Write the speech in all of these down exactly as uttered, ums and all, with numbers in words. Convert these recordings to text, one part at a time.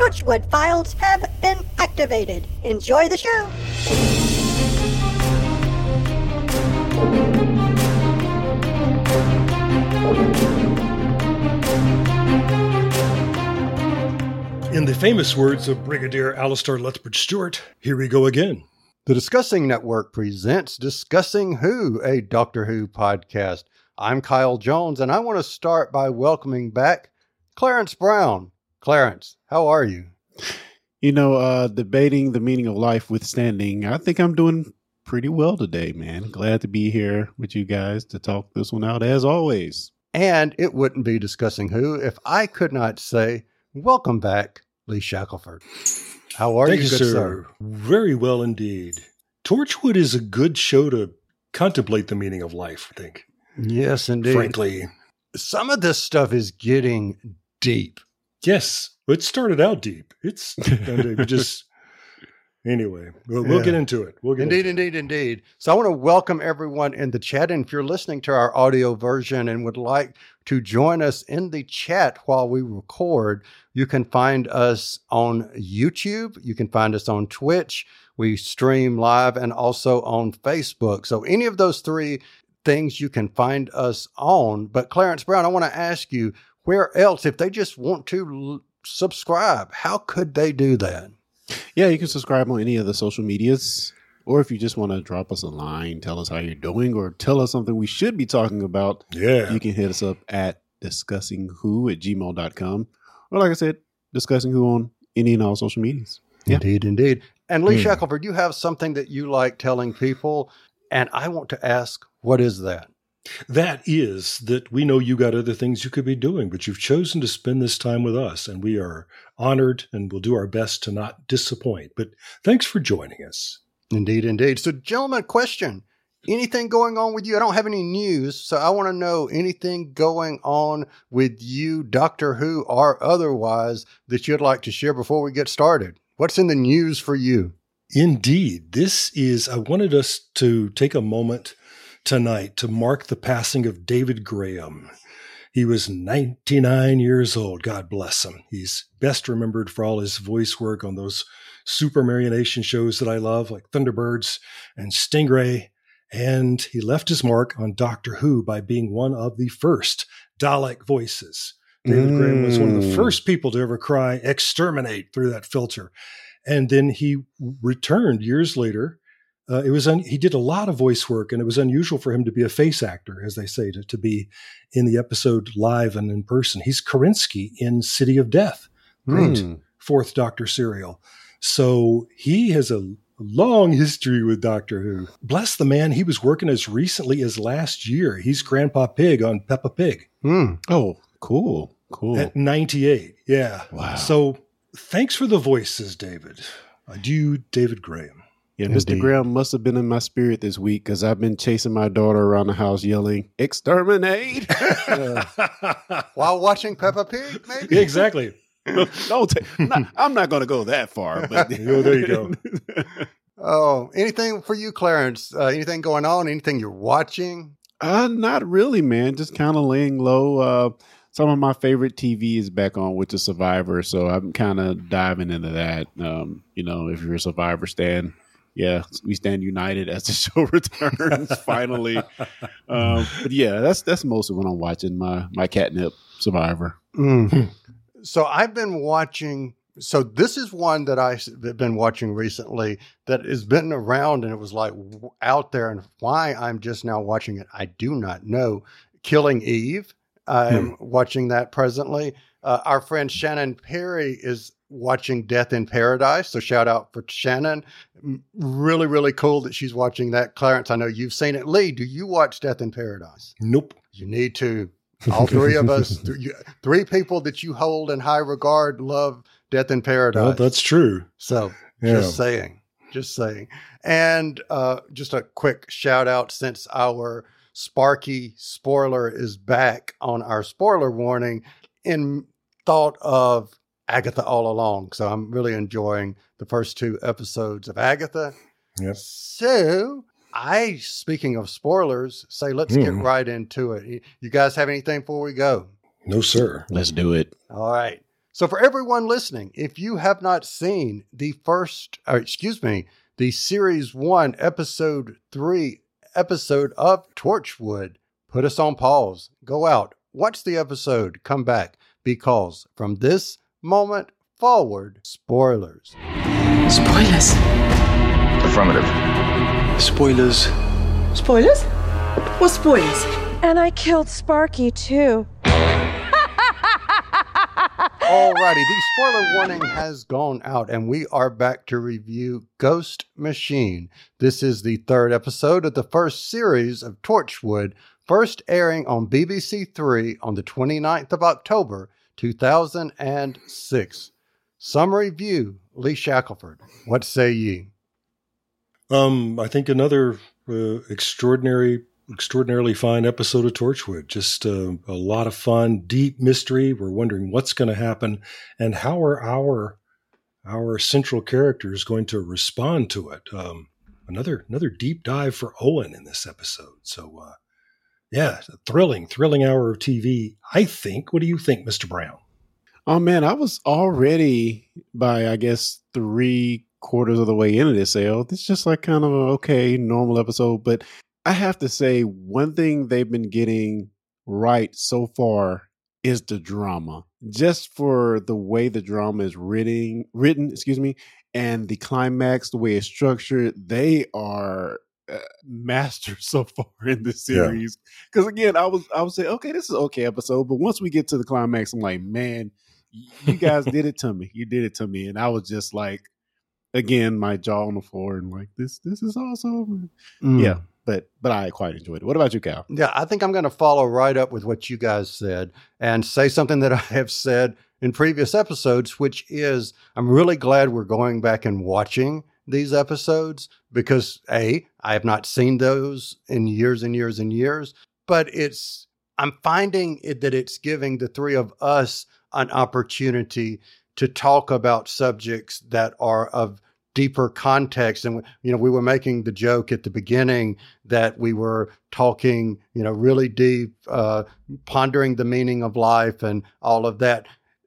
Torchwood files have been activated. Enjoy the show. In the famous words of Brigadier Alistair Lethbridge Stewart, here we go again. The Discussing Network presents Discussing Who, a Doctor Who podcast. I'm Kyle Jones, and I want to start by welcoming back Clarence Brown. Clarence, how are you? You know, uh, debating the meaning of life withstanding, I think I'm doing pretty well today, man. Glad to be here with you guys to talk this one out, as always. And it wouldn't be Discussing Who if I could not say, welcome back, Lee Shackelford. How are Thank you, you, good sir? sir? Very well indeed. Torchwood is a good show to contemplate the meaning of life, I think. Yes, indeed. Frankly. Some of this stuff is getting deep. Yes. It started out deep. It's just, anyway, we'll, we'll Yeah. get into it. We'll get Indeed, into indeed, indeed. So I want to welcome everyone in the chat. And if you're listening to our audio version and would like to join us in the chat while we record, you can find us on YouTube. You can find us on Twitch. We stream live and also on Facebook. So any of those three things you can find us on. But Clarence Brown, I want to ask you, where else, if they just want to l- subscribe, how could they do that? Yeah, you can subscribe on any of the social medias, or if you just want to drop us a line, tell us how you're doing, or tell us something we should be talking about, Yeah. you can hit us up at discussingwho at gmail dot com. Or like I said, Discussing Who on any and all social medias. Yeah. Indeed, indeed. And Lee Hmm. Shackelford, you have something that you like telling people, and I want to ask, what is that? That is that we know you got other things you could be doing, but you've chosen to spend this time with us, and we are honored and will do our best to not disappoint. But thanks for joining us. Indeed, indeed. So, gentlemen, question. Anything going on with you? I don't have any news, so I want to know anything going on with you, Doctor Who or otherwise, that you'd like to share before we get started. What's in the news for you? Indeed. This is, I wanted us to take a moment tonight to mark the passing of David Graham. He was ninety-nine years old. God bless him. He's best remembered for all his voice work on those super marionation shows that I love, like Thunderbirds and Stingray. And he left his mark on Doctor Who by being one of the first Dalek voices. David mm. Graham was one of the first people to ever cry, exterminate, through that filter. And then he returned years later. Uh, it was un- he did a lot of voice work, and it was unusual for him to be a face actor, as they say, to, to be in the episode live and in person. He's Kerensky in City of Death, great mm. fourth Doctor serial. So he has a long history with Doctor Who. Bless the man, he was working as recently as last year. He's Grandpa Pig on Peppa Pig. Mm. Oh, cool, cool. At ninety-eight, yeah. Wow. So thanks for the voices, David. Adieu, David Graham. Yeah, Mister Indeed. Graham must have been in my spirit this week because I've been chasing my daughter around the house yelling, exterminate! uh, while watching Peppa Pig, maybe? Yeah, exactly. Don't t- I'm not, I'm not going to go that far. But oh, there you go. Oh, anything for you, Clarence? Uh, anything going on? Anything you're watching? Uh, not really, man. Just kind of laying low. Uh, some of my favorite T V is back on with the Survivor, so I'm kind of diving into that. Um, you know, if you're a Survivor stan, yeah, we stand united as the show returns finally. Um, but yeah, that's that's mostly when I'm watching my my catnip Survivor. Mm. So I've been watching. So this is one that I've been watching recently that has been around, and it was like out there. And why I'm just now watching it, I do not know. Killing Eve. I'm hmm. watching that presently. Uh, our friend Shannon Perry is watching Death in Paradise. So shout out for Shannon. Really, really cool that she's watching that. Clarence, I know you've seen it. Lee, do you watch Death in Paradise? Nope. You need to. All three of us, th- three people that you hold in high regard, love Death in Paradise. Well, that's true. So yeah. just saying, just saying. And uh, just a quick shout out, since our Sparky spoiler is back on our spoiler warning, in thought of Agatha all along. So I'm really enjoying the first two episodes of Agatha. Yep. So I, speaking of spoilers, say let's mm. get right into it. You guys have anything before we go? No, sir. Let's do it. All right. So for everyone listening, if you have not seen the first, or excuse me, the series one, episode three episode of Torchwood, put us on pause, go out, watch the episode, come back, because from this moment forward, spoilers. Spoilers. Affirmative. Spoilers. Spoilers? What spoilers? And I killed Sparky, too. Alrighty, the spoiler warning has gone out, and we are back to review Ghost Machine. This is the third episode of the first series of Torchwood, first airing on B B C Three on the twenty-ninth of October, two thousand six. Summary view, Lee Shackelford. What say ye? Um, I think another uh, extraordinary, extraordinarily fine episode of Torchwood. Just uh, a lot of fun, deep mystery. We're wondering what's going to happen and how are our our central characters going to respond to it. Um, another another deep dive for Owen in this episode. So, uh, yeah, thrilling, thrilling hour of T V. I think. What do you think, Mister Brown? Oh man, I was already by I guess three quarters of the way into this sale. It's just like kind of an okay, normal episode. But I have to say, one thing they've been getting right so far is the drama. Just for the way the drama is written, written, excuse me, and the climax, the way it's structured, they are uh, masters so far in the series. Because yeah. again, I was I would say, okay, this is an okay episode, but once we get to the climax, I'm like, man, you guys did it to me. You did it to me, and I was just like, again, my jaw on the floor, and like, this this is awesome. Mm. Yeah. But but I quite enjoyed it. What about you, Cal? Yeah, I think I'm going to follow right up with what you guys said and say something that I have said in previous episodes, which is I'm really glad we're going back and watching these episodes because, A, I have not seen those in years and years and years, but it's I'm finding it that it's giving the three of us an opportunity to talk about subjects that are of deeper context. And, you know, we were making the joke at the beginning that we were talking, you know, really deep, uh, pondering the meaning of life and all of that.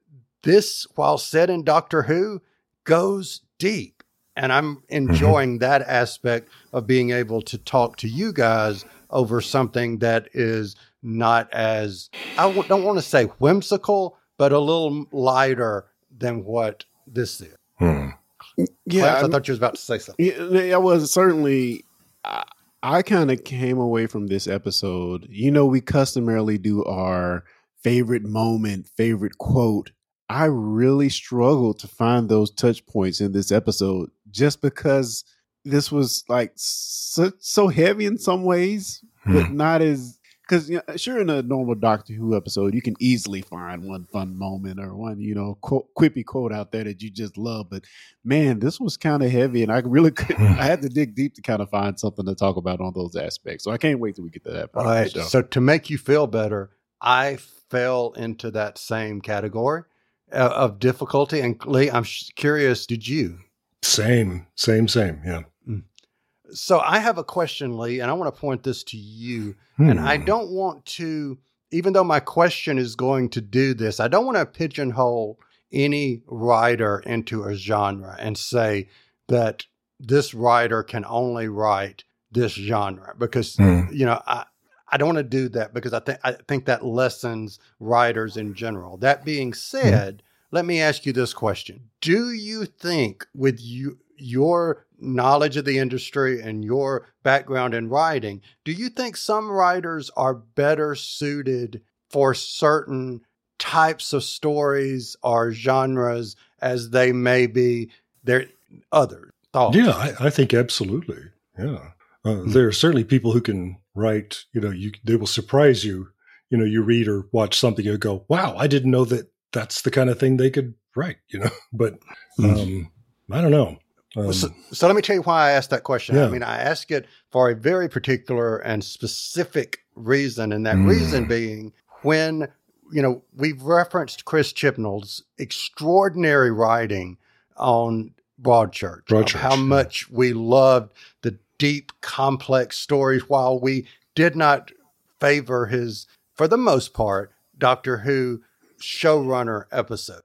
This, while set in Doctor Who, goes deep. And I'm enjoying mm-hmm. that aspect of being able to talk to you guys over something that is not as, I w- don't want to say whimsical, but a little lighter than what this is. Hmm. Yeah, Clarence, I, I thought you was about to say something. Yeah, I was certainly. I, I kind of came away from this episode. You know, we customarily do our favorite moment, favorite quote. I really struggled to find those touch points in this episode, just because this was like so, so heavy in some ways, hmm. but not as. Because, you know, sure, in a normal Doctor Who episode, you can easily find one fun moment or one, you know, quote, quippy quote out there that you just love. But, man, this was kind of heavy, and I really could I had to dig deep to kind of find something to talk about on those aspects. So I can't wait till we get to that part. All right. So to make you feel better, I fell into that same category uh, of difficulty. And, Lee, I'm sh- curious, did you? Same, same, same, yeah. So I have a question, Lee, and I want to point this to you. Hmm. And I don't want to, even though my question is going to do this, I don't want to pigeonhole any writer into a genre and say that this writer can only write this genre because, hmm. you know, I, I don't want to do that because I think I think that lessens writers in general. That being said, hmm. let me ask you this question. Do you think with you, your knowledge of the industry and your background in writing, do you think some writers are better suited for certain types of stories or genres as they may be their other thoughts? Yeah, I, I think absolutely. Yeah. Uh, mm-hmm. There are certainly people who can write, you know, you they will surprise you. You know, you read or watch something and go, wow, I didn't know that that's the kind of thing they could write, you know, but um, mm-hmm. I don't know. Um, so, so let me tell you why I asked that question. Yeah. I mean, I ask it for a very particular and specific reason, and that mm. reason being when, you know, we've referenced Chris Chibnall's extraordinary writing on Broadchurch, Broadchurch how much yeah. we loved the deep, complex stories, while we did not favor his, for the most part, Doctor Who showrunner episode.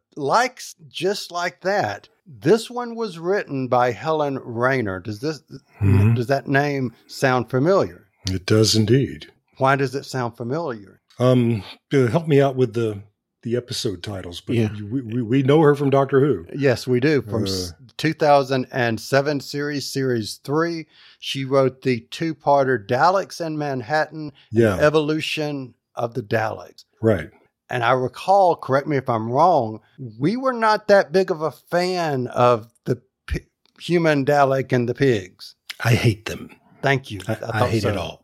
like just like that, this one was written by Helen Rayner. Does this mm-hmm. does that name sound familiar? It does indeed. Why does it sound familiar? Um, uh, help me out with the the episode titles, but yeah. we, we we know her from Doctor Who. Yes, we do. From uh, two thousand seven series, series three, she wrote the two-parter Daleks in Manhattan, yeah. and Evolution of the Daleks. Right. And I recall, correct me if I'm wrong, we were not that big of a fan of the p- human Dalek and the pigs. I hate them. Thank you. I, I, I hate so. it all.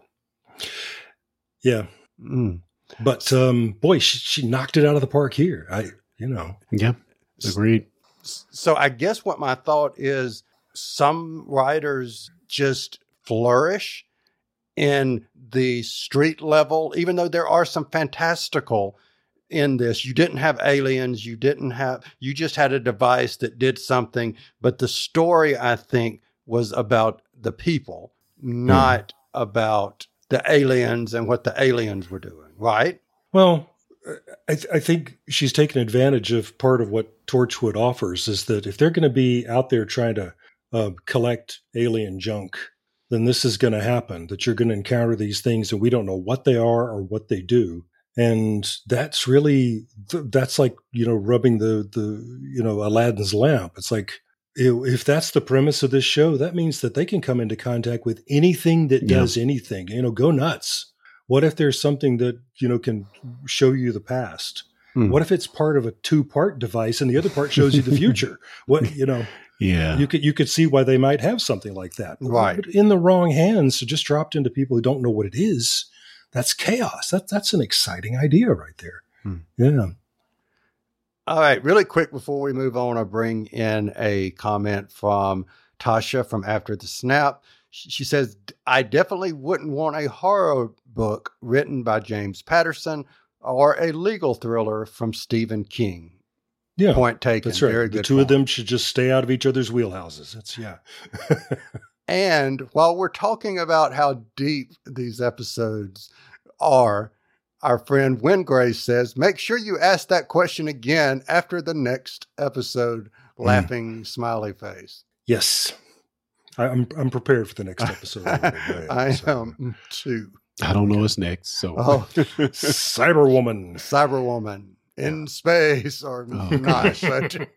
Yeah. Mm. But, um, boy, she, she knocked it out of the park here. I, you know. Yeah. Agreed. So I guess what my thought is, some writers just flourish in the street level, even though there are some fantastical in this. You didn't have aliens. You didn't have, you just had a device that did something. But the story, I think, was about the people, not mm. about the aliens and what the aliens were doing. Right? Well, I, th- I think she's taken advantage of part of what Torchwood offers, is that if they're going to be out there trying to uh, collect alien junk, then this is going to happen, that you're going to encounter these things and we don't know what they are or what they do. And that's really, that's like, you know, rubbing the, the, you know, Aladdin's lamp. It's like, if that's the premise of this show, that means that they can come into contact with anything that yeah. does anything, you know, go nuts. What if there's something that, you know, can show you the past? Hmm. What if it's part of a two-part device and the other part shows you the future? What, you know, yeah, you could, you could see why they might have something like that. Right. But in the wrong hands, so just dropped into people who don't know what it is, that's chaos. That, that's an exciting idea right there. Hmm. Yeah. All right. Really quick before we move on, I'll bring in a comment from Tasha from After the Snap. She says, I definitely wouldn't want a horror book written by James Patterson or a legal thriller from Stephen King. Yeah. Point taken. That's right. Very the good two point. of them should just stay out of each other's wheelhouses. That's, yeah. And while we're talking about how deep these episodes are, our friend Wingrace says, make sure you ask that question again after the next episode. Laughing mm. smiley face. Yes. I, I'm I'm prepared for the next episode. I so. am too. I don't know what's next. So, oh. Cyberwoman, Cyberwoman in yeah. space or oh, not. But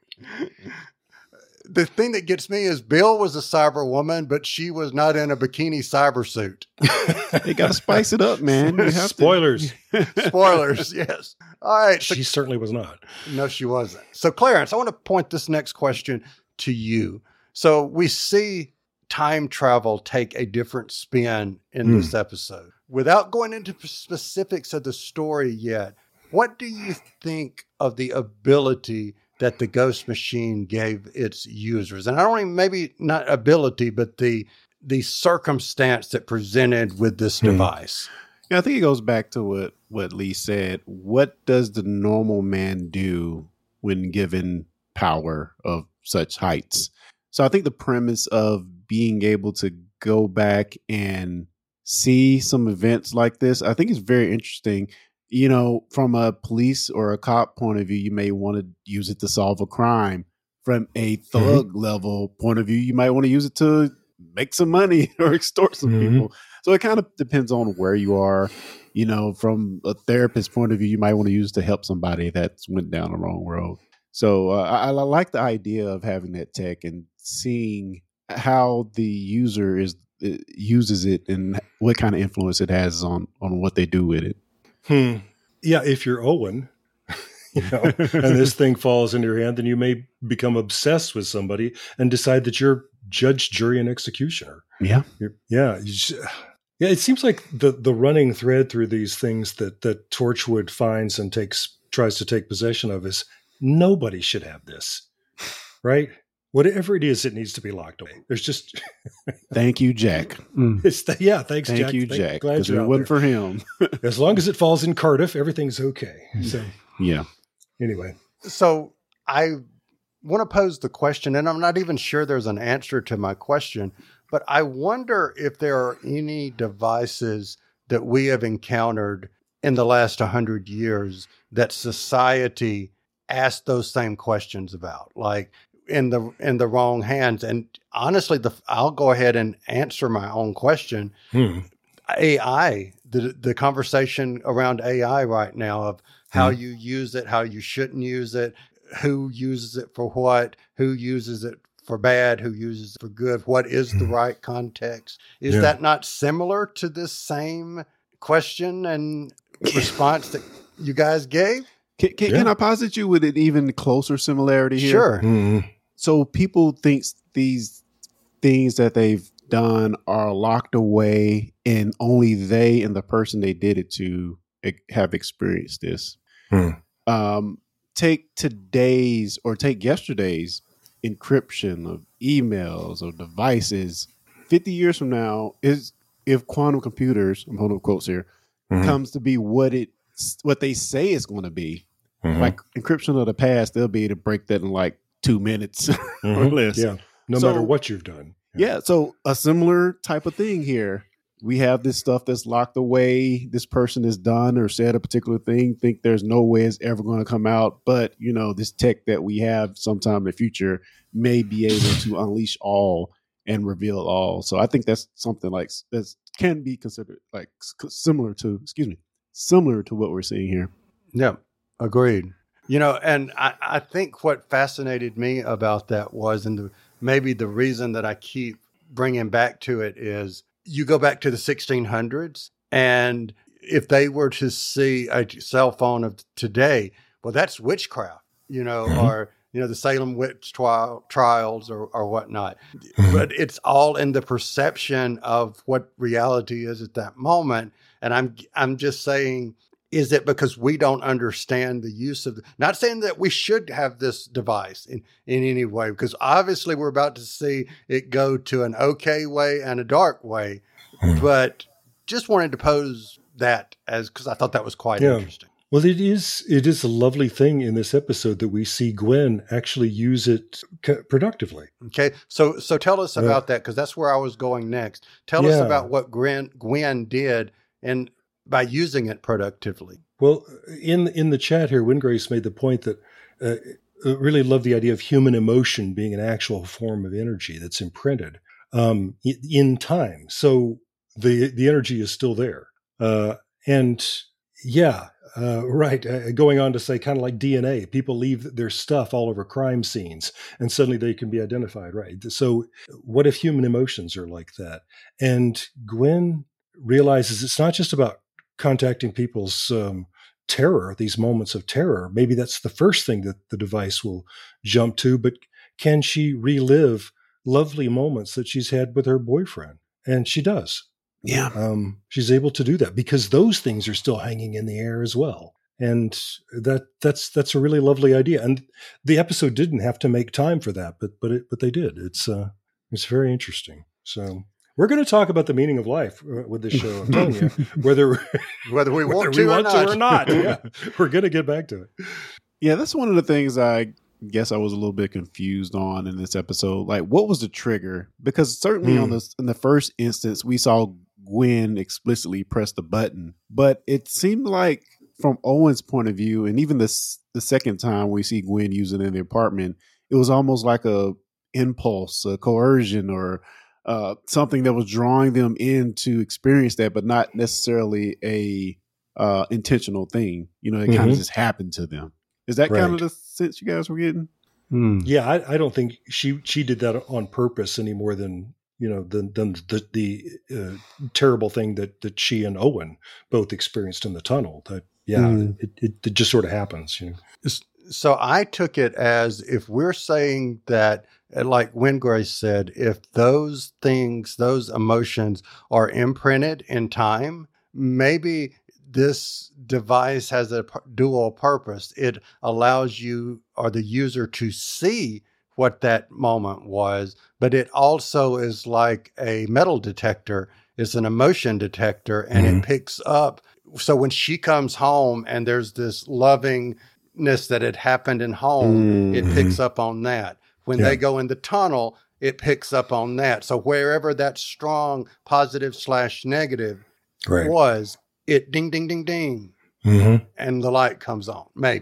the thing that gets me is Bill was a Cyberwoman, but she was not in a bikini cyber suit. You got to spice it up, man. You have Spoilers. Spoilers. Yes. All right. So, she certainly was not. No, she wasn't. So, Clarence, I want to point this next question to you. So we see time travel take a different spin in mm. this episode. Without going into specifics of the story yet, what do you think of the ability that the Ghost Machine gave its users? And I don't even, maybe not ability, but the the circumstance that presented with this mm. device. Yeah, I think it goes back to what, what Lee said. What does the normal man do when given power of such heights? So I think the premise of being able to go back and see some events like this, I think is very interesting. You know, from a police or a cop point of view, you may want to use it to solve a crime. From a thug mm-hmm. level point of view, you might want to use it to make some money or extort some mm-hmm. people. So it kind of depends on where you are. You know, from a therapist point of view, you might want to use it to help somebody that's went down the wrong road. So uh, I, I like the idea of having that tech and seeing how the user is uh, uses it and what kind of influence it has on on what they do with it. Hmm. Yeah, if you're Owen, you know, and this thing falls in your hand, then you may become obsessed with somebody and decide that you're judge, jury, and executioner. Yeah, you're, yeah, you just, yeah. It seems like the the running thread through these things that that Torchwood finds and takes tries to take possession of is nobody should have this, right? Whatever it is, it needs to be locked away. There's just thank you, Jack. Mm. It's the, yeah, thanks, thank Jack. you, Thank, Jack. Glad Because you're if it wasn't for him, as long as it falls in Cardiff, everything's okay. So yeah. Anyway, so I want to pose the question, and I'm not even sure there's an answer to my question, but I wonder if there are any devices that we have encountered in the last one hundred years that society asked those same questions about, like in the in the wrong hands. And honestly, the I'll go ahead and answer my own question. Hmm. A I, the the conversation around A I right now of how Hmm. you use it, how you shouldn't use it, who uses it for what, who uses it for bad, who uses it for good, what is the Hmm. right context? Is Yeah. that not similar to this same question and response that you guys gave? Can, can, Yeah. can I posit you with an even closer similarity here? Sure. Hmm. So people think these things that they've done are locked away, and only they and the person they did it to e- have experienced this. Hmm. Um, take today's or take yesterday's encryption of emails or devices. Fifty years from now, is if quantum computers, I'm holding up quotes here, Mhm. comes to be what it what they say it's going to be. Mhm. Like encryption of the past, they'll be able to break that in like two minutes or Mhm. less. Yeah. No So- matter what you've done. Yeah, so a similar type of thing here. We have this stuff that's locked away. This person has done or said a particular thing, think there's no way it's ever going to come out. But, you know, this tech that we have sometime in the future may be able to unleash all and reveal all. So I think that's something like that can be considered like s- similar to, excuse me, similar to what we're seeing here. Yeah, agreed. You know, and I, I think what fascinated me about that was, and the, maybe the reason that I keep bringing back to it is you go back to the sixteen hundreds, and if they were to see a cell phone of today, well, that's witchcraft, you know, Mhm. or, you know, the Salem witch trial, trials or, or whatnot. Mhm. But it's all in the perception of what reality is at that moment. And I'm, I'm just saying, is it because we don't understand the use of, the, not saying that we should have this device in, in any way, because obviously we're about to see it go to an okay way and a dark way, Mhm. but just wanted to pose that as, because I thought that was quite Yeah. interesting. Well, it is it is a lovely thing in this episode that we see Gwen actually use it c- productively. Okay. So, so tell us Yeah. about that, because that's where I was going next. Tell us Yeah. about what Gwen, Gwen did and by using it productively. Well, in in the chat here, Wingrace made the point that uh, I really love the idea of human emotion being an actual form of energy that's imprinted um, i- in time. So the the energy is still there, uh, and yeah, uh, right. Uh, going on to say, kind of like D N A, people leave their stuff all over crime scenes, and suddenly they can be identified. Right. So, what if human emotions are like that? And Gwen realizes it's not just about contacting people's um, terror, these moments of terror. Maybe that's the first thing that the device will jump to, but can she relive lovely moments that she's had with her boyfriend? And she does. Yeah. Um, she's able to do that because those things are still hanging in the air as well. And that that's that's a really lovely idea. And the episode didn't have to make time for that, but but it, but they did. It's uh, it's very interesting. So we're going to talk about the meaning of life uh, with this show. I'm telling you, whether Whether we whether want we to want or to not. or not, yeah, we're going to get back to it. Yeah, that's one of the things I guess I was a little bit confused on in this episode. Like, what was the trigger? Because certainly Hmm. on this in the first instance, we saw Gwen explicitly press the button, but it seemed like from Owen's point of view, and even this the second time we see Gwen use it in the apartment, it was almost like a impulse, a coercion, or uh, something that was drawing them in to experience that, but not necessarily a uh, intentional thing. You know, it kind Mhm. of just happened to them. Is that kind of Right. the sense you guys were getting? Hmm. Yeah, I, I don't think she she did that on purpose any more than you know than than the the uh, terrible thing that that she and Owen both experienced in the tunnel. That yeah, Mm. it, it it just sort of happens. You know. So I took it as if we're saying that, uh, like Wingrace said, if those things, those emotions are imprinted in time, maybe this device has a p- dual purpose. It allows you or the user to see what that moment was, but it also is like a metal detector. It's an emotion detector, and Mhm. it picks up. So when she comes home and there's this lovingness that had happened in home, it Mhm. picks up on that. When Yeah. they go in the tunnel, it picks up on that. So wherever that strong positive slash negative Right. was, it ding, ding, ding, ding, Mm-hmm. and the light comes on, maybe.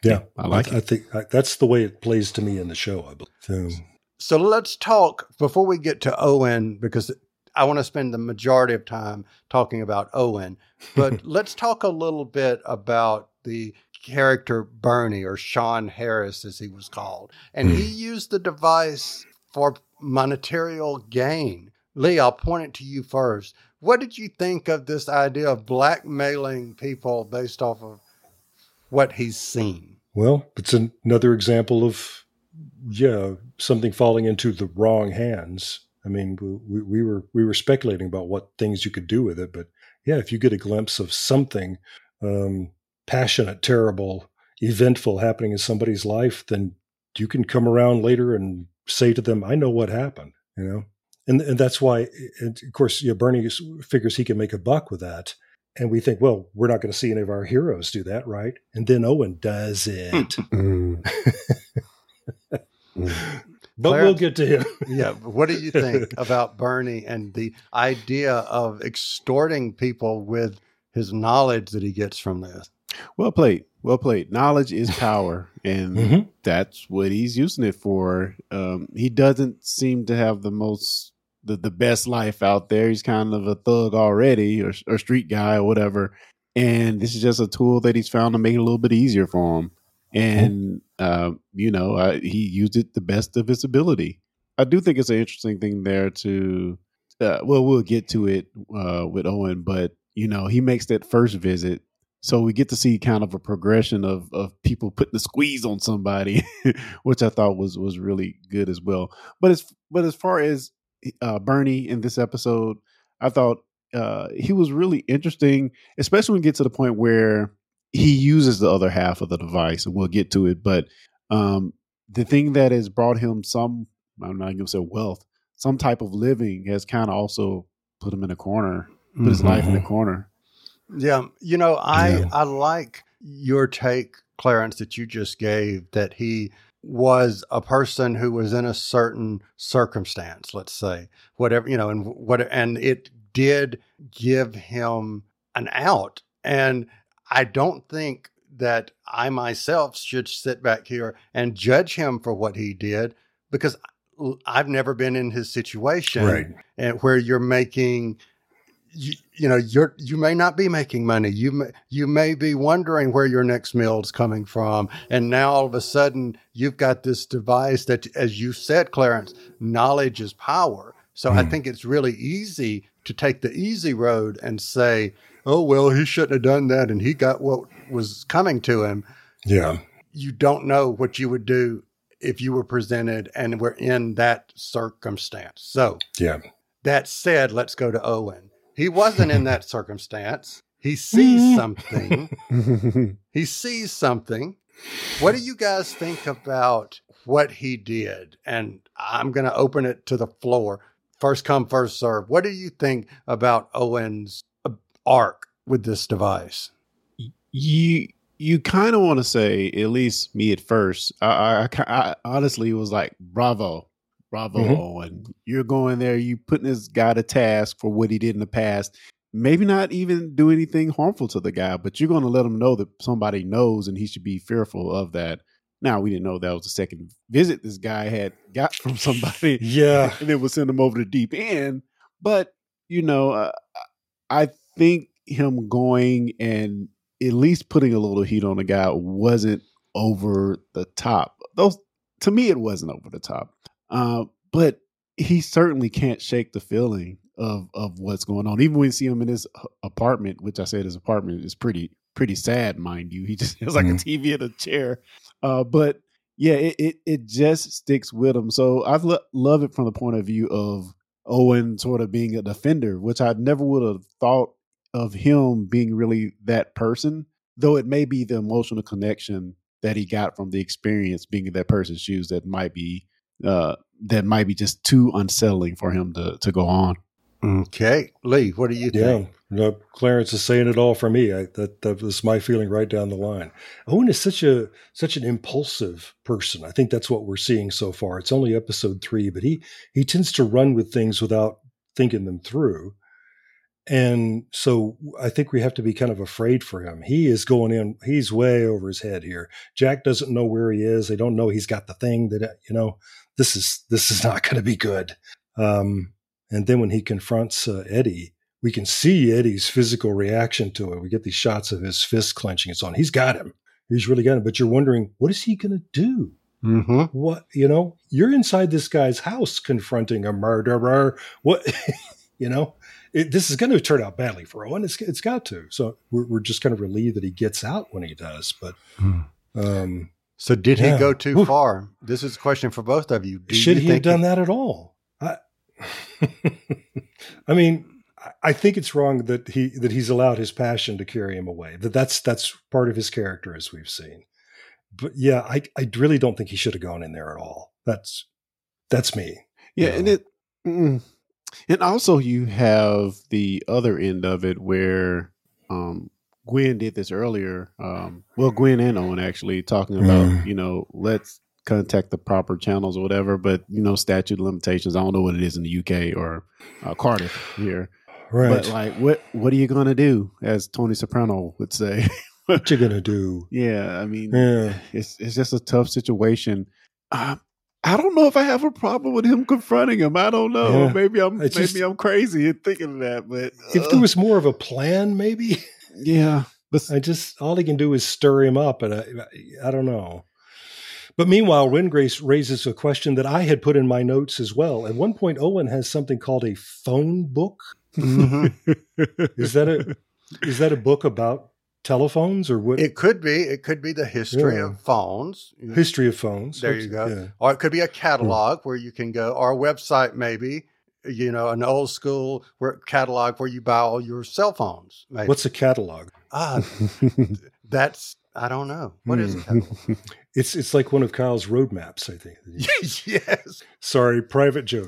Yeah, I like I, it. I think I, that's the way it plays to me in the show. I believe. So, So let's talk before we get to Owen, because I want to spend the majority of time talking about Owen. But let's talk a little bit about the character Bernie, or Sean Harris, as he was called. And he used the device for monetary gain. Lee, I'll point it to you first. What did you think of this idea of blackmailing people based off of what he's seen? Well, it's an, another example of, yeah, something falling into the wrong hands. I mean, we, we were we were speculating about what things you could do with it, but yeah, if you get a glimpse of something um, passionate, terrible, eventful happening in somebody's life, then you can come around later and say to them, "I know what happened," you know, and and that's why, and of course, yeah, Bernie figures he can make a buck with that, and we think, well, we're not going to see any of our heroes do that, right? And then Owen does it. But Clarence, we'll get to him. Yeah. What do you think about Bernie and the idea of extorting people with his knowledge that he gets from this? Well played. Well played. Knowledge is power, and Mhm. that's what he's using it for. Um, he doesn't seem to have the most, the, the best life out there. He's kind of a thug already, or, or street guy, or whatever. And this is just a tool that he's found to make it a little bit easier for him. And, uh, you know, uh, he used it the best of his ability. I do think it's an interesting thing there to, uh, well, we'll get to it uh, with Owen, but, you know, he makes that first visit. So we get to see kind of a progression of, of people putting the squeeze on somebody, which I thought was, was really good as well. But as, but as far as uh, Bernie in this episode, I thought uh, he was really interesting, especially when we get to the point where he uses the other half of the device, and we'll get to it. But um, the thing that has brought him some, I'm not going to say wealth, some type of living has kind of also put him in a corner, put mm-hmm. his life in a corner. Yeah. You know, I, Yeah. I like your take, Clarence, that you just gave, that he was a person who was in a certain circumstance, let's say, whatever, you know, and what, and it did give him an out. And I don't think that I myself should sit back here and judge him for what he did, because I've never been in his situation, Right. and where you're making, you, you know, you're, you may not be making money. You may, you may be wondering where your next meal is coming from. And now all of a sudden you've got this device that, as you said, Clarence, knowledge is power. So mm. I think it's really easy to take the easy road and say, oh, well, he shouldn't have done that, and he got what was coming to him. Yeah. You don't know what you would do if you were presented and were in that circumstance. So, yeah. That said, let's go to Owen. He wasn't in that circumstance. He sees something. He sees something. What do you guys think about what he did? And I'm going to open it to the floor. First come, first serve. What do you think about Owen's arc with this device? You you kind of want to say, at least me at first, I, I, I honestly was like, bravo, bravo, mm-hmm. Owen. You're going there, you putting this guy to task for what he did in the past. Maybe not even do anything harmful to the guy, but you're going to let him know that somebody knows, and he should be fearful of that. Now, we didn't know that was the second visit this guy had got from somebody. Yeah. And then we'll send him over the deep end. But, you know, uh, I think him going and at least putting a little heat on the guy wasn't over the top. Those, to me, it wasn't over the top. Uh, but he certainly can't shake the feeling of of what's going on. Even when you see him in his apartment, which I said his apartment is pretty pretty sad, mind you. He just has like mm-hmm. a T V and a chair. Uh, but yeah, it, it it just sticks with him. So I lo- love it from the point of view of Owen sort of being a defender, which I never would have thought of him being really that person, though it may be the emotional connection that he got from the experience being in that person's shoes that might be uh, that might be just too unsettling for him to to go on. Okay, Lee, what do you yeah, think? No, Clarence is saying it all for me. I, that that was my feeling right down the line. Owen is such a such an impulsive person. I think that's what we're seeing so far. It's only episode three, but he he tends to run with things without thinking them through. And so I think we have to be kind of afraid for him. He is going in, he's way over his head here. Jack doesn't know where he is. They don't know he's got the thing that, you know, this is, this is not going to be good. Um, and then when he confronts uh, Eddie, we can see Eddie's physical reaction to it. We get these shots of his fist clenching and so on. He's got him. He's really got him. But you're wondering, what is he going to do? Mm-hmm. What, you know, you're inside this guy's house confronting a murderer. What, you know, it, this is going to turn out badly for Owen. It's, it's got to. So we're, we're just kind of relieved that he gets out when he does. But, um, so did yeah. he go too Ooh. far? This is a question for both of you. Do Should you he have think done that at all? I, I mean, I think it's wrong that he that he's allowed his passion to carry him away. That that's that's part of his character, as we've seen. But yeah, I I really don't think he should have gone in there at all. That's that's me. Yeah, you and know? it, mm, and also you have the other end of it where um, Gwen did this earlier. Um, well, Gwen and Owen actually talking about Mm. you know let's contact the proper channels or whatever, but you know statute of limitations. I don't know what it is in the U K or uh, Cardiff here, Right. but like what what are you gonna do, as Tony Soprano would say? What you gonna do? Yeah, I mean, Yeah. it's it's just a tough situation. Uh, I don't know if I have a problem with him confronting him. I don't know. Yeah. Maybe I'm It's maybe just- I'm crazy in thinking of that. But If uh, there was more of a plan, maybe. yeah, but I just all he can do is stir him up, and I, I don't know. But meanwhile, Rengrace raises a question that I had put in my notes as well. At one point, Owen has something called a phone book. Mhm. Is that a is that a book about telephones or what? It could be. It could be the history Yeah. of phones. History of phones. There you go. Yeah. Or it could be a catalog where you can go, or a website maybe, you know, an old school where, catalog where you buy all your cell phones. Maybe. What's a catalog? Ah, that's, I don't know. What is a catalog? It's it's like one of Kyle's roadmaps, I think. Yes. Sorry, private joke.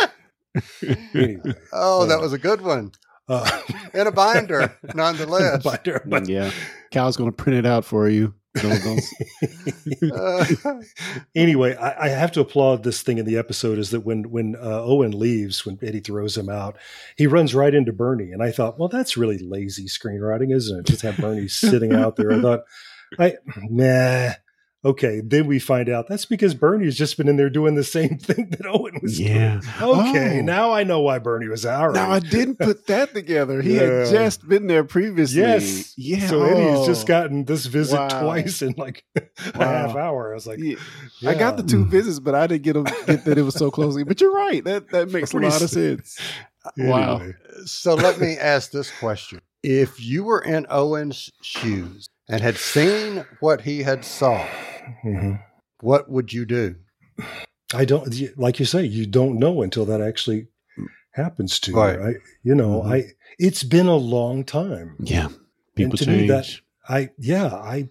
Anyway, Oh, that Uh, was a good one. uh, In a binder, nonetheless. binder, but- yeah, Cal's going to print it out for you. Don't, don't, Uh, Anyway, I, I have to applaud this thing in the episode is that when when uh, Owen leaves, when Eddie throws him out, he runs right into Bernie, and I thought, well, that's really lazy screenwriting, isn't it? Just have Bernie sitting out there. I thought, I nah. Okay, then we find out that's because Bernie's just been in there doing the same thing that Owen was Yeah. doing. Okay, Oh. now I know why Bernie was out. All right. Now I didn't put that together. He Yeah. had just been there previously. Yes. Yeah. So Eddie's oh. just gotten this visit Wow. twice in like a Wow. half hour. I was like, Yeah. I got the yeah. two visits, but I didn't get, 'em, get that it was so closely. But you're right. That that makes a Pretty lot of s- sense. Wow. Anyway. so let me ask this question. If you were in Owen's shoes and had seen what he had saw, Mhm. what would you do? I don't, like you say, you don't know until that actually happens to Right. you. I, you know, Mhm. I, it's been a long time. Yeah. People to change. me, that- I, yeah, I,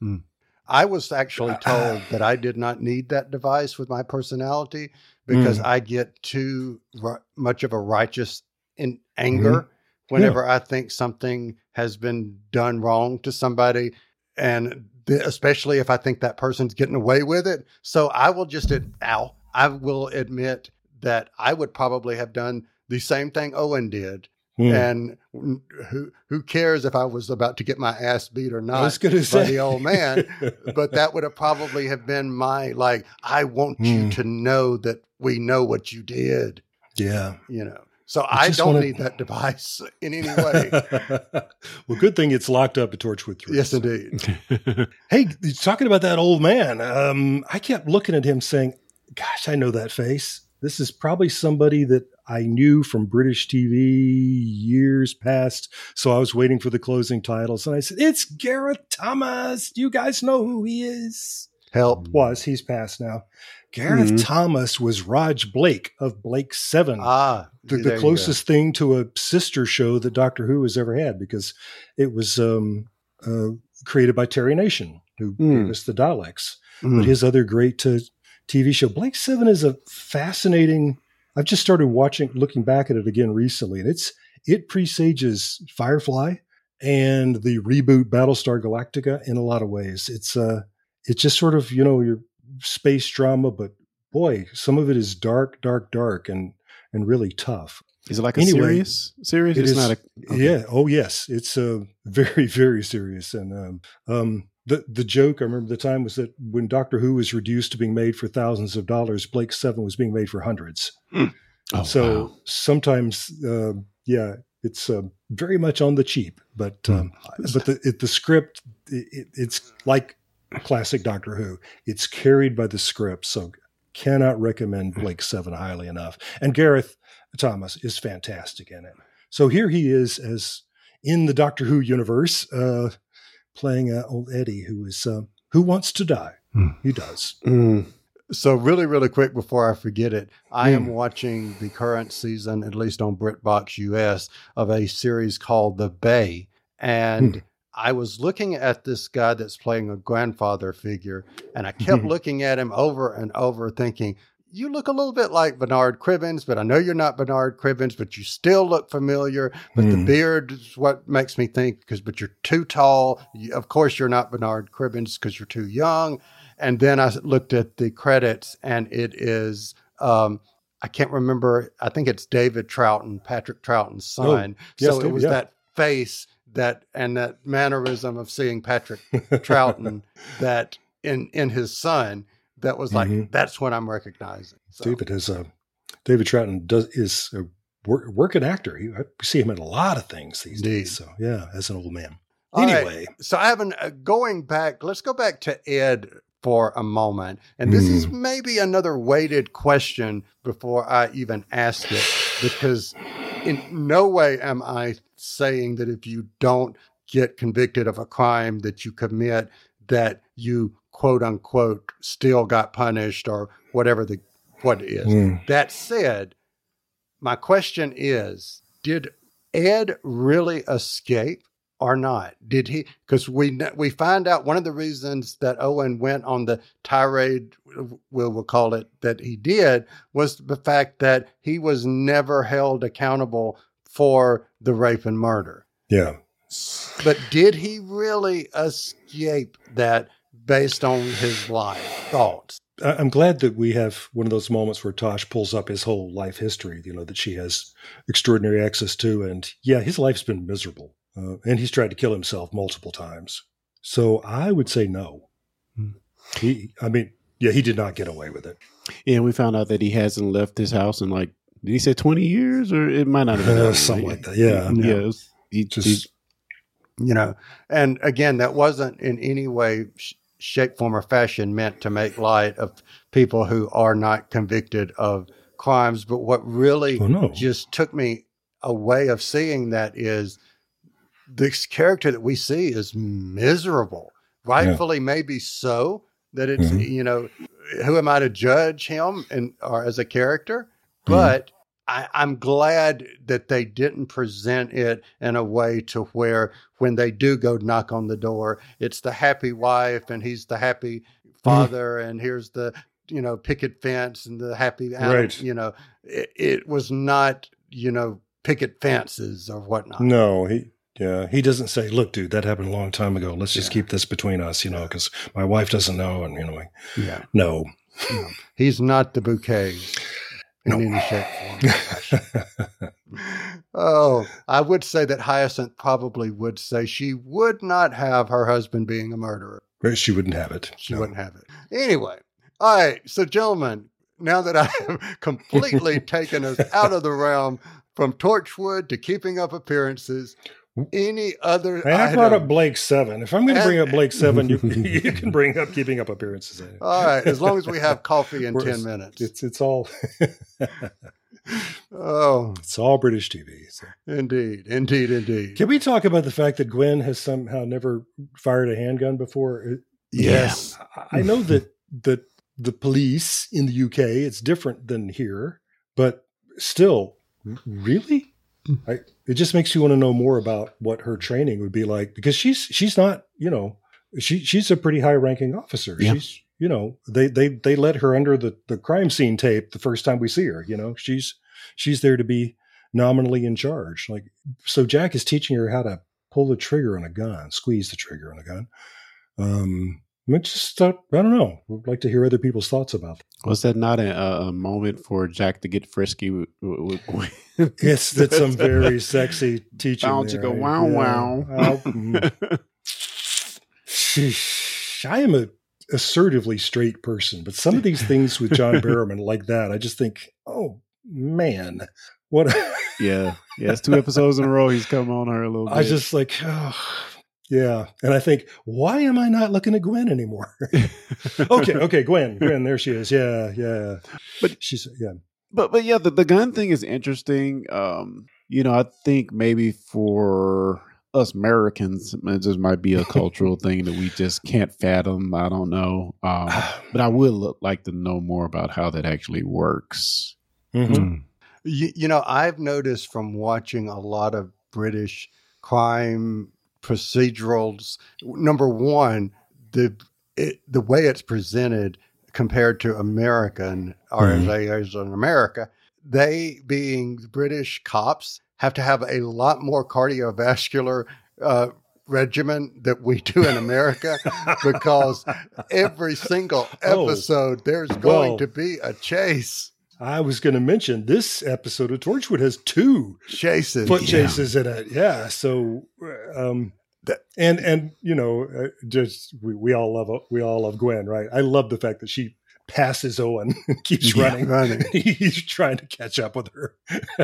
I was actually told that I did not need that device with my personality because I get too ri- much of a righteous in anger whenever I think something has been done wrong to somebody, and th- especially if I think that person's getting away with it. So I will just, ad- ow, I will admit that I would probably have done the same thing Owen did. Hmm. And who who cares if I was about to get my ass beat or not I was going to by say the old man? But that would have probably have been my, like, I want you Hmm. to know that we know what you did, yeah. you know. So I just don't wanna- need that device in any way. Well, good thing it's locked up at Torchwood three. Yes, indeed. Hey, talking about that old man, um, I kept looking at him saying, gosh, I know that face. This is probably somebody that I knew from British T V years past. So I was waiting for the closing titles. And I said, it's Gareth Thomas. Do you guys know who he is? Help. Was. He's passed now. Gareth Mhm. Thomas was Raj Blake of Blake seven. Ah, the, there the you go. closest thing to a sister show that Doctor Who has ever had, because it was um, uh, created by Terry Nation, who Mm. gave us the Daleks. Mm. But his other great uh, T V show, Blake Seven, is a fascinating. I've just started watching, looking back at it again recently, and it's it presages Firefly and the reboot Battlestar Galactica in a lot of ways. It's uh, it's just sort of, you know, your space drama, but boy, some of it is dark, dark, dark, and and really tough. Is it like a Anyway, serious series? It It's is, not a okay. yeah. Oh, yes. It's uh, very, very serious. And um, um, the the joke I remember the time was that when Doctor Who was reduced to being made for thousands of dollars, Blake Seven was being made for hundreds. Mm. Oh, so wow. sometimes, uh, yeah, it's uh, very much on the cheap. But um, but the it, the script, it, it's like classic Doctor Who. It's carried by the script. So cannot recommend Blake Seven highly enough. And Gareth Thomas is fantastic in it. So here he is as in the Doctor Who universe, uh, playing uh, old Eddie, who is uh, who wants to die. Mm. He does. Mm. So really, really quick before I forget it, I Mm. am watching the current season, at least on BritBox U S, of a series called The Bay. And Mm. I was looking at this guy that's playing a grandfather figure, and I kept Mhm. looking at him over and over thinking, you look a little bit like Bernard Cribbins, but I know you're not Bernard Cribbins, but you still look familiar. But the Mm. beard is what makes me think, because, but you're too tall. You, of course, you're not Bernard Cribbins because you're too young. And then I looked at the credits, and it is, um, I can't remember. I think it's David Troughton, Patrick Troughton's son. Oh, yes, so it David, was yeah. that face that and that mannerism of seeing Patrick Troughton that in in his son that was like, Mhm. that's what I'm recognizing. So, David is a David Troughton does is a work, working actor. He, I see him in a lot of things these Indeed. days. So yeah, as an old man. All right. Anyway, So I haven't uh, going back. Let's go back to Ed for a moment, and this is Mm. maybe another weighted question before I even ask it, because in no way am I saying that if you don't get convicted of a crime that you commit, that you quote unquote still got punished or whatever the what it is. Mm. That said, my question is, did Ed really escape or not? Did he? Because we we find out one of the reasons that Owen went on the tirade, we'll, we'll call it, that he did, was the fact that he was never held accountable for the rape and murder. yeah. But did he really escape that based on his life? Thoughts? I- I'm glad that we have one of those moments where Tosh pulls up his whole life history, you know, that she has extraordinary access to. And yeah, his life's been miserable. Uh, and he's tried to kill himself multiple times. So I would say no. Hmm. He, I mean, yeah, he did not get away with it. Yeah, we found out that he hasn't left his house in like, did he say twenty years or it might not have been Uh, that something long. like that. Yeah. Yeah, it was- he Just, just You know, and again, that wasn't in any way, sh- shape, form, or fashion meant to make light of people who are not convicted of crimes. But what really Oh, no. just took me a way of seeing that is this character that we see is miserable, rightfully, maybe so, that it's, Mhm. you know, who am I to judge him and or as a character? Mm-hmm. But I, I'm glad that they didn't present it in a way to where when they do go knock on the door, it's the happy wife and he's the happy father, and here's the, you know, picket fence and the happy animal, Right. you know, it, it was not, you know, picket fences or whatnot. No, he, yeah, he doesn't say, look, dude, that happened a long time ago. Let's just Yeah. keep this between us, you know, because my wife doesn't know. And, you know, like, Yeah. no. No. He's not the bouquets in No. any shape, form, or fashion. Oh, I would say that Hyacinth probably would say she would not have her husband being a murderer. She wouldn't have it. She No. wouldn't have it. Anyway, all right. So, gentlemen, now that I have completely taken us out of the realm from Torchwood to Keeping Up Appearances, any other Hey, I brought item- up Blake Seven. If I'm going to bring And- up Blake Seven, you, you can bring up Keeping Up Appearances. All right, as long as we have coffee in We're- ten minutes. It's it's all Oh, it's all British T V. So. indeed, indeed, indeed. Can we talk about the fact that Gwen has somehow never fired a handgun before? It- Yes. I I know that that the police in the U K, it's different than here, but still, really, I, it just makes you want to know more about what her training would be like, because she's she's not, you know, she she's a pretty high ranking officer. Yeah. She's, you know, they they they let her under the the crime scene tape the first time we see her. You know, she's she's there to be nominally in charge. Like, so Jack is teaching her how to pull the trigger on a gun, squeeze the trigger on a gun. Um, I just thought, I don't know. I'd like to hear other people's thoughts about that. Was that not a, a moment for Jack to get frisky with, with Gwen? Yes, that's some very sexy teaching. Bound to there, go right? wow Yeah. wow. Wow. Mm. Sheesh. I am a assertively straight person, but some of these things with John Barrowman like that, I just think, oh man, what? A Yeah, yeah. It's two episodes in a row. He's come on her a little bit. I just like, oh, yeah. And I think, why am I not looking at Gwen anymore? okay, okay, Gwen, Gwen, there she is. Yeah, yeah. But she's yeah. But but yeah, the, the gun thing is interesting. Um, you know, I think maybe for us Americans, it just might be a cultural thing that we just can't fathom. I don't know. Um, but I would look, like to know more about how that actually works. Mm-hmm. You, you know, I've noticed from watching a lot of British crime procedurals, number one, the it, the way it's presented compared to American, or Mhm. as, as in America, they being British cops have to have a lot more cardiovascular uh, regimen that we do in America because every single Oh, episode there's going well. to be a chase. I was going to mention this episode of Torchwood has two Chases. foot Yeah. chases in it. Yeah. So, um, That- and, and, you know, uh, just, we, we all love, we all love Gwen, right? I love the fact that she passes Owen and keeps Yeah, running. running. He's trying to catch up with her.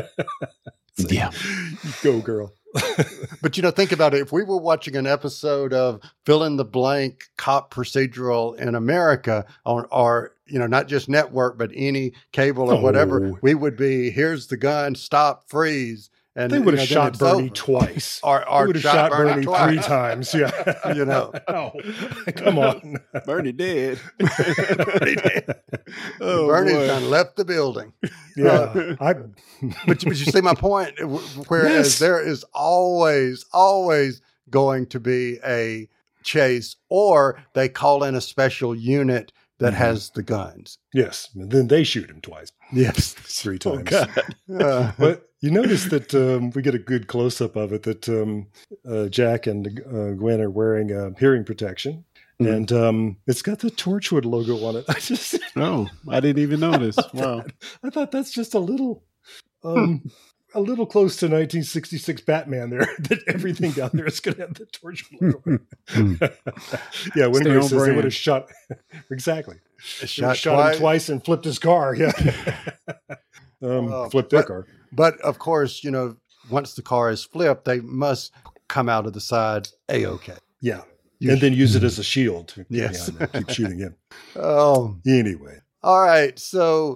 It's like, Yeah. Go girl. But, you know, think about it. If we were watching an episode of fill in the blank cop procedural in America on, or, you know, not just network, but any cable or whatever, Oh. we would be, here's the gun, stop, freeze. And They would you have know, then shot it's Bernie over. twice. Or, or They would have shot, shot Bernie, Bernie twice. three times. Yeah. You know. Oh, come on. Bernie dead. Bernie did. Oh, Bernie's boy. done left the building. Yeah. I, But, but you see my point. Whereas Yes. there is always, always going to be a chase, or they call in a special unit that Mhm. has the guns. yes. And then they shoot him twice. Yes. Three Oh, times. God. Uh, But you notice that um, we get a good close up of it that um, uh, Jack and uh, Gwen are wearing uh, hearing protection. Mhm. And um, it's got the Torchwood logo on it. I just, Oh, I didn't even notice. Wow. I thought that's just a little, um, a little close to nineteen sixty-six Batman there. That everything down there is going to have the Torchwood logo. yeah, when Stay Grace on says they brand. would have shot exactly. They shot, shot twice. him twice and flipped his car. Yeah, um, Oh, flipped their but- car. But of course, you know, once the car is flipped, they must come out of the side A-okay. Yeah, You and then use it as a shield. To, Yes. yeah, keep shooting him. Oh, Anyway, all right. So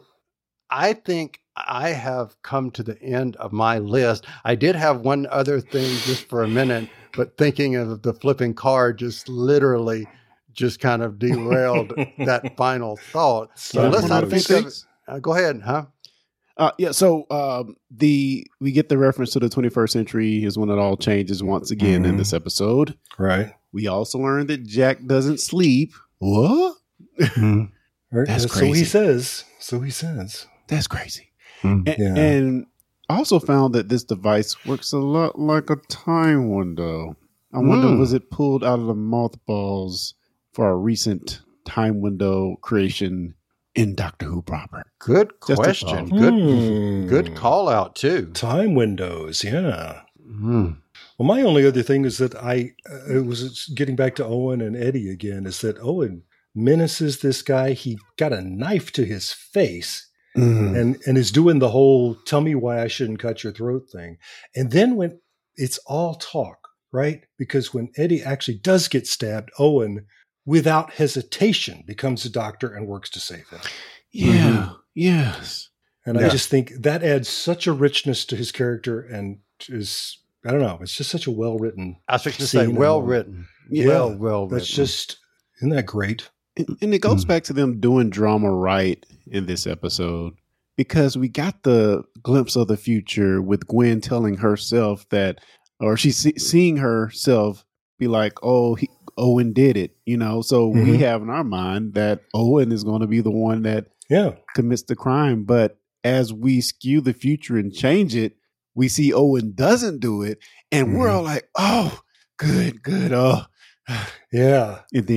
I think I have come to the end of my list. I did have one other thing just for a minute, but thinking of the flipping car just literally just kind of derailed that final thought. So Slap let's one not of think those. of uh, go ahead, huh? Uh, yeah, so um, the we get the reference to the twenty-first century is when it all changes once again in Mhm. this episode. right. We also learned that Jack doesn't sleep. What? right. That's So crazy. he says. So he says. That's crazy. Mm. And, Yeah. and I also found that this device works a lot like a time window. I wonder, Mm. was it pulled out of the mothballs for a recent time window creation in Doctor Who proper? Good Just a question. thought. Good, Hmm. good call out too. Time windows. Yeah. Mm. Well, my only other thing is that I uh, it was getting back to Owen and Eddie again. Is that Owen menaces this guy? He got a knife to his face. Mm. and and is doing the whole "tell me why I shouldn't cut your throat" thing. And then when it's all talk, right? Because when Eddie actually does get stabbed, Owen, without hesitation, becomes a doctor and works to save him. Yeah. Yes. And I Yeah. just think that adds such a richness to his character, and is I don't know, it's just such a well written. I was fixing to say Scene well and- written. Yeah, well, well That's written. just isn't that great? And, and it goes Mm. back to them doing drama right in this episode because we got the glimpse of the future with Gwen telling herself that, or she's see, seeing herself be like, oh, he, Owen did it, you know? So we Mhm. have in our mind that Owen is going to be the one that Yeah, commits the crime. But as we skew the future and change it, we see Owen doesn't do it. And we're Mhm. all like, oh, good, good. Oh, yeah. and then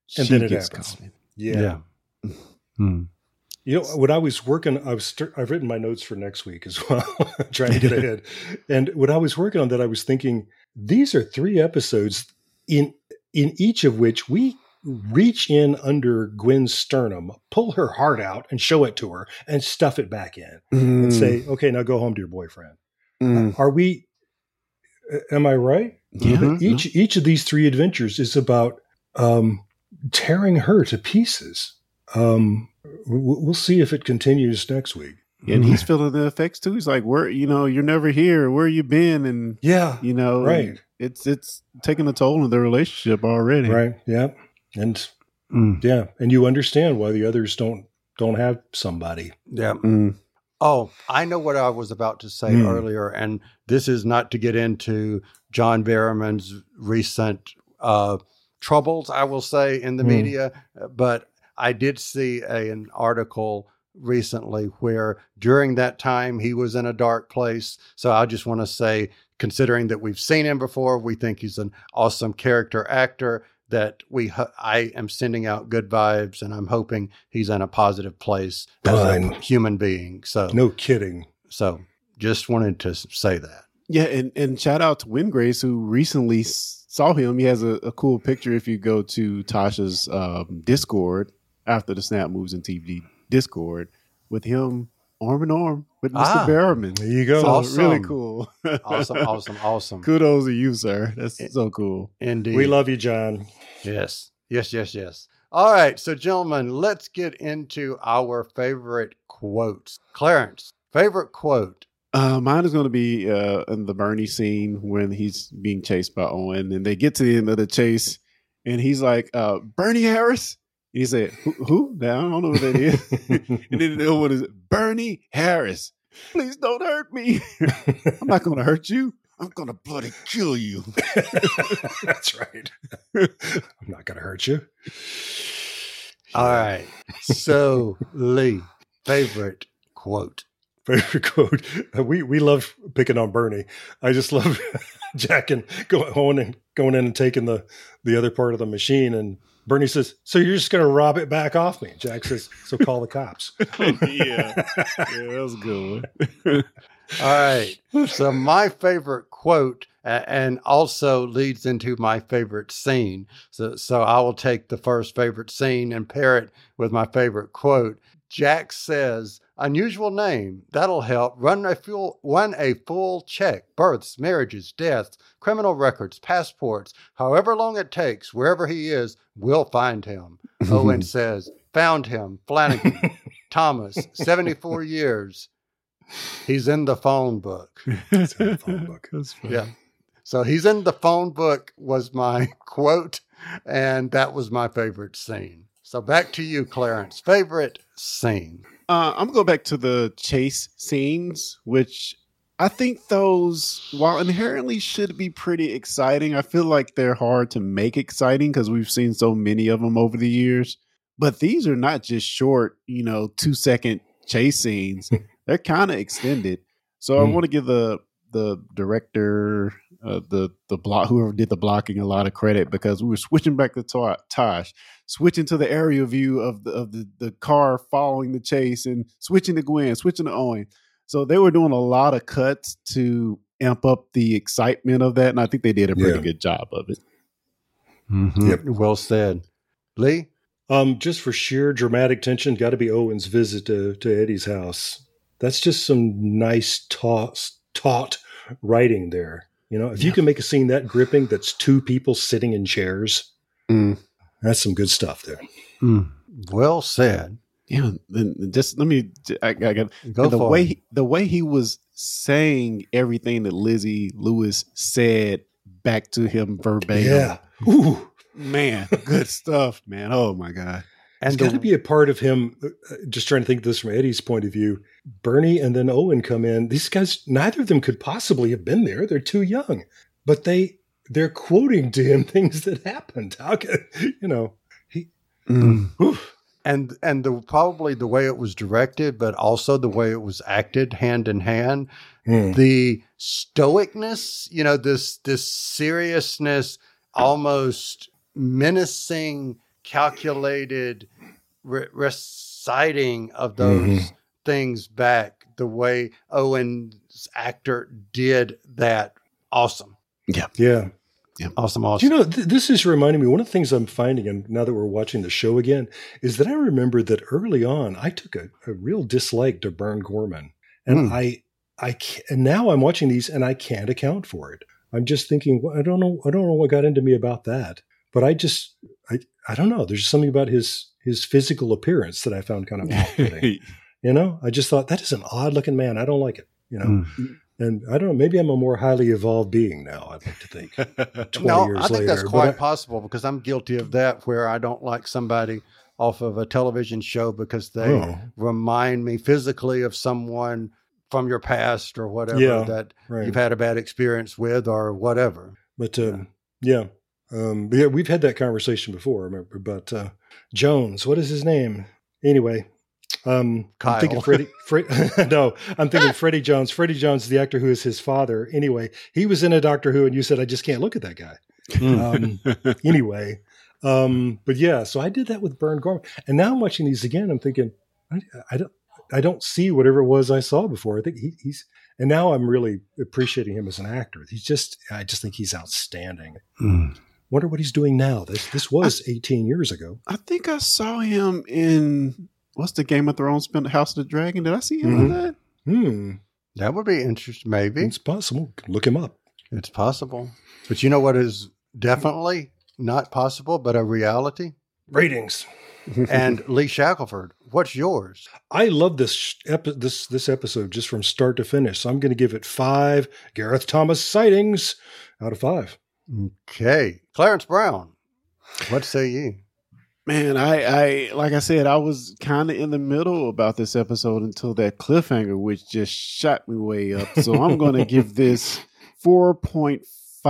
and She then it gets happens. coming. Yeah. Yeah. Hmm. You know, when I was working, I was st- I've written my notes for next week as well, trying to get ahead. And when I was working on that, I was thinking these are three episodes in in each of which we reach in under Gwen's sternum, pull her heart out, and show it to her, and stuff it back in, Mm. and say, "Okay, now go home to your boyfriend." Mm. Are we? Am I right? Yeah. Mhm. Each each of these three adventures is about um, tearing her to pieces. Um, we'll we'll see if it continues next week. And he's feeling the effects too. He's like, "Where, you know, you're never here. Where you been?" And Yeah, you know, right. It's it's taking a toll on the relationship already. right. Yeah, and Mm. yeah, and you understand why the others don't don't have somebody. Yeah. Mm. Oh, I know what I was about to say Hmm. earlier, and this is not to get into John Barrowman's recent uh, troubles, I will say, in the Hmm. media, but I did see a, an article recently where during that time he was in a dark place. So I just want to say, considering that we've seen him before, we think he's an awesome character actor, that we ho- I am sending out good vibes, and I'm hoping he's in a positive place as a Fine. human being. So No kidding. so just wanted to say that. Yeah, and, and shout out to Wingrace, who recently s- saw him. He has a, a cool picture if you go to Tasha's um, Discord after the Snap Moves and T V Discord with him arm in arm with Mister Ah. Barrowman. There you go. So Awesome. really cool. Awesome, awesome, awesome. Kudos to you, sir. That's so cool. Indeed. We love you, John. Yes, yes, yes, yes. All right. So, gentlemen, let's get into our favorite quotes. Clarence, favorite quote. Uh, mine is going to be uh, in the Bernie scene when he's being chased by Owen, and they get to the end of the chase, and he's like, uh, "Bernie Harris." And he said, "Who? who? Now, I don't know what that is." And then the other one is Bernie Harris. Please don't hurt me. I'm not going to hurt you. I'm going to bloody kill you. That's right. I'm not going to hurt you. All right. So, Lee, favorite quote. Favorite quote. We we love picking on Bernie. I just love Jack and going and going in and taking the the other part of the machine. And Bernie says, "So you're just going to rob it back off me?" Jack says, "So call the cops." yeah. Yeah, that was a good one. All right. So, my favorite quote, uh, and also leads into my favorite scene. So, so I will take the first favorite scene and pair it with my favorite quote. Jack says, "Unusual name. That'll help. Run a full, run a full check. Births, marriages, deaths, criminal records, passports. However long it takes, wherever he is, we'll find him." Owen says, "Found him. Flanagan. Thomas, seventy-four years. He's in the phone book." It's in the phone book. That's funny. Yeah. So he's in the phone book was my quote, and that was my favorite scene. So back to you, Clarence. Favorite scene. Uh, I'm going to go back to the chase scenes, which I think those, while inherently should be pretty exciting, I feel like they're hard to make exciting because we've seen so many of them over the years. But these are not just short, you know, two second chase scenes. They're kind of extended. So Mm. I want to give the the director, uh, the the block, whoever did the blocking, a lot of credit because we were switching back to Ta- Tosh, switching to the aerial view of the of the, the car following the chase, and switching to Gwen, switching to Owen. So they were doing a lot of cuts to amp up the excitement of that, and I think they did a pretty Yeah. good job of it. Yep. Well said. Lee? Um, just for sheer dramatic tension, got to be Owen's visit to, to Eddie's house. That's just some nice taut, taut writing there. You know, if you can make a scene that gripping, that's two people sitting in chairs, Mm. that's some good stuff there. Well said. Yeah, then just let me. I, I got Go the for way it. he, the way he was saying everything that Lizzie Lewis said back to him verbatim. Yeah. Ooh. Man, good stuff, man. Oh my god. It's And got to the, be a part of him. uh, Just trying to think of this from Eddie's point of view. Bernie and then Owen come in. These guys, neither of them could possibly have been there. They're too young, but they they're quoting to him things that happened. How can you know? He, oof. and and the probably the way it was directed, but also the way it was acted hand in hand. Hmm. The stoicness, you know, this this seriousness, almost menacing calculated re- reciting of those Mhm. things back the way Owen's actor did that. Awesome. Yeah. Awesome. Do Awesome. you know, th- this is reminding me, one of the things I'm finding, and now that we're watching the show again, is that I remember that early on, I took a, a real dislike to Burn Gorman. And Hmm. I, I, ca- and now I'm watching these and I can't account for it. I'm just thinking, well, I don't know, I don't know what got into me about that. But I just, I, I don't know. There's something about his, his physical appearance that I found kind of off-putting. You know, I just thought that is an odd looking man. I don't like it, you know? Hmm. And I don't know, maybe I'm a more highly evolved being now, I'd like to think. twenty No, years I think later. that's But quite I- possible because I'm guilty of that where I don't like somebody off of a television show because they Oh. remind me physically of someone from your past or whatever Yeah, that right. you've had a bad experience with or whatever. But um, yeah, um, but yeah, we've had that conversation before. Remember, but uh, Jones, what is his name? Anyway, um, Kyle. I'm thinking Freddie. Fred, no, I'm thinking Freddie Jones. Freddie Jones, the actor who is his father. Anyway, he was in a Doctor Who, and you said I just can't look at that guy. Um, anyway, um, but yeah, so I did that with Burn Gorman, and now I'm watching these again. I'm thinking, I, I don't, I don't see whatever it was I saw before. I think he, he's, and now I'm really appreciating him as an actor. He's just, I just think he's outstanding. Hmm. Wonder what he's doing now. This this was eighteen years ago. I think I saw him in what's the Game of Thrones spin House of the Dragon? Did I see him in Mhm. that? Hmm, That would be interesting. Maybe it's possible. Look him up. it's possible. But you know what is definitely not possible, but a reality? Ratings. And Lee Shackelford, what's yours? I love this sh- epi- this this episode just from start to finish. So I'm going to give it five Gareth Thomas sightings out of five. Okay. Clarence Brown, what say you? Man, I, I like I said, I was kind of in the middle about this episode until that cliffhanger, which just shot me way up. So I'm going to give this four point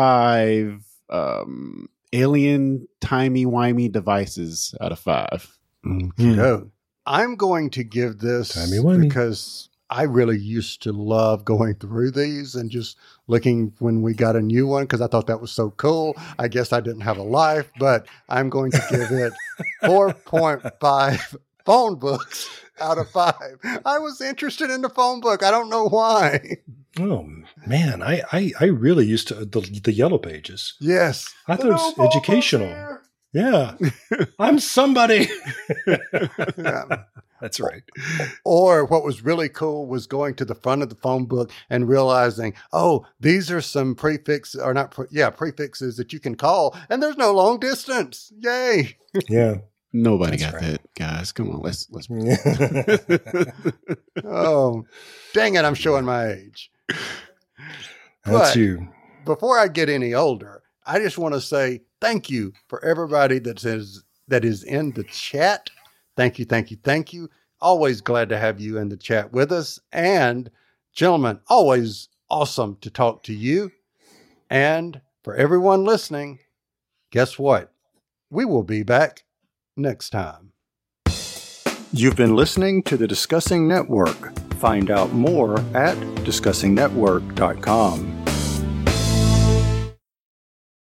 five um, alien timey-wimey devices out of five. Hmm. Go. I'm going to give this Timey-wimey. because I really used to love going through these and just looking when we got a new one because I thought that was so cool. I guess I didn't have a life, but I'm going to give it four point five phone books out of five. I was interested in the phone book. I don't know why. Oh man, I I, I really used to the the Yellow Pages. Yes. I thought it was educational. Yeah, I'm somebody. Yeah. That's right. Or what was really cool was going to the front of the phone book and realizing, oh, these are some prefixes, or not, pre- yeah, prefixes that you can call, and there's no long distance. Yay. Yeah. Nobody That's got right. that, guys. Come on, let's let's. Oh, dang it, I'm showing my age. That's But- you. Before I get any older, I just want to say thank you for everybody that says that is in the chat. Thank you, thank you, thank you. Always glad to have you in the chat with us. And gentlemen, always awesome to talk to you. And for everyone listening, guess what? We will be back next time. You've been listening to the Discussing Network. Find out more at discussing network dot com.